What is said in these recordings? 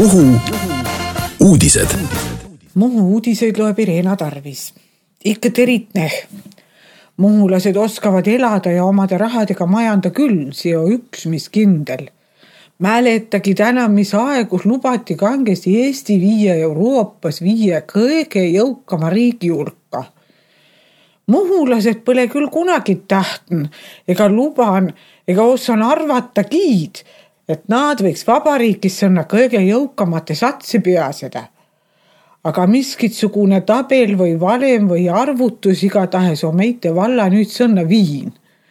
Muhu uudised. Muhu uudiseid loeb Irena Tarvis. Ikka teritneh. Muhulased oskavad elada ja omade rahadega majanda küll, see on üks, mis kindel. Mäletagi täna, mis aegus lubati kangesti Eesti viia Euroopas kõige jõukama riigi hulka. Muhulased pole küll kunagi tähtn, ega luban, ega osan arvata kiid, et nad võiks vabariigis sõnna kõige jõukamate satsi peaseda. Aga miskitsugune tabel või valem või arvutus igatahes on meite valla nüüd sõnna viin.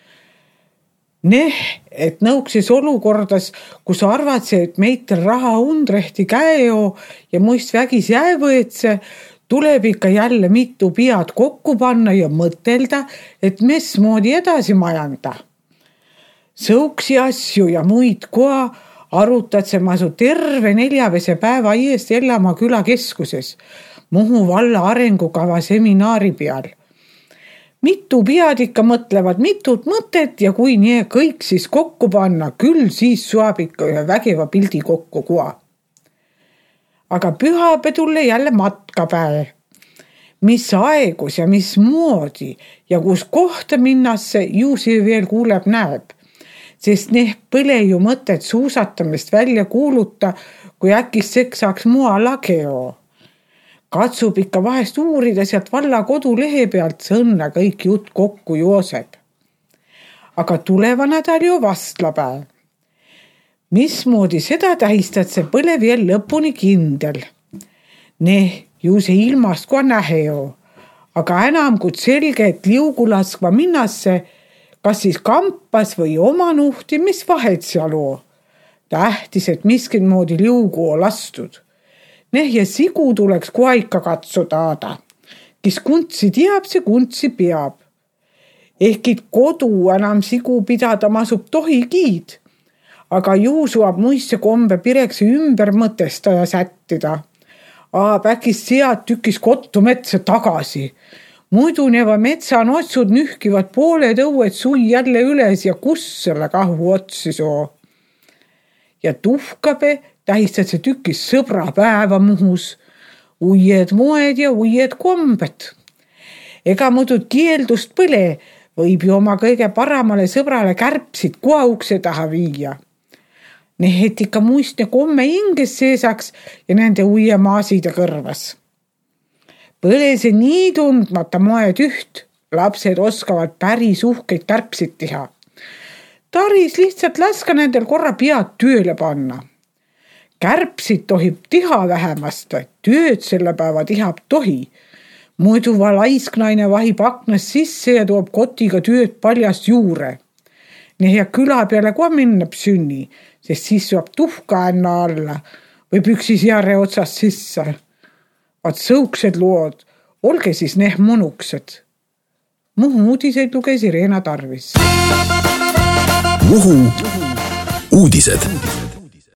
Et nõukses olukordas, kus arvatse, et meitel raha undrehti käeo ja muist vägis jäävõetse, tuleb ikka jälle mitu pead kokku panna ja mõtelda, et mismoodi edasi majanda. Sõuksi asju ja muid koa arutad see masu terve 4 päeva eest Ellamaa külakeskuses Muhu valla arengukava seminaari peal. Mitu pead ikka mõtlevad mitut mõtet ja kui nii kõik siis kokku panna, küll siis saab ikka ühe vägeva pildi kokku koa. Aga pühapedulle jälle matkapäev. Mis aegus ja mis moodi ja kus kohta minnasse, ju see veel kuuleb näeb. Sest põle ju mõtet suusatamist välja kuuluta, kui äkki saaks mua lageo. Katsub ikka vahest uurida sealt valla kodulehe pealt, sõnna kõik jutt kokku jooseb. Aga tuleva nädal ju vastlapäev. Mismoodi seda tähistad, see pole veel lõpuni kindel. Ju see ilmast koha näheo. Aga enam kui selge, et liugu laskva minnasse, kas siis kampas või oma nuhti, mis vahet seal on. Tähtis, et miskit moodi liugu on lastud. Ja sigu tuleks koha ikka katsudaada. Kes kuntsi teab, see kuntsi peab. Ehkid kodu enam sigu pidada masub tohigiid. Aga ju suab muisse kombe pireksi ümber mõtesta ja sättida. Äkis sead tükis kottu metsa tagasi. Muidu neva metsa notsud nühkivad pooled õued sui jälle üles ja kus selle kahu otsi soo. Ja tuhkabe tähistad see tükis sõbrapäeva Muhus. Uued moed ja uued kombed. Ega muidu keeldust põle, võib ju oma kõige paramale sõbrale kärbsid koha ukse taha viia. Et ikka muistne komme hinges seesaks ja nende uue maaside kõrvas. Põle see nii tundmata moed üht, lapsed oskavad päris uhkeid kärbsid teha. Taris lihtsalt laska nendel korra pead tööle panna. Kärbsid tohib teha vähemast, tööd selle päeva tehab tohi. Muidu laisknaine vahib aknast sisse ja toob kotiga tööd paljast juure. Ja küla peale koha minnab sünni, sest siis saab tuhka änna alla või püksis järje otsast sisse. Vaat sõuksed lood, olge siis monuksed. Muhu uudiseid luges Irena Tarvis. Muhu uudised.